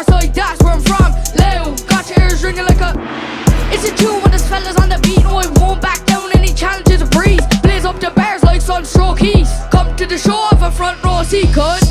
Northside, that's where I'm from. Loud, got your ears ringing like a. It's a tune with the fellas on the beat. No, I won't back down any challenge to the breeze. Blaze up the bars like sunstroke heat. Come to the show of a front row seat, cuz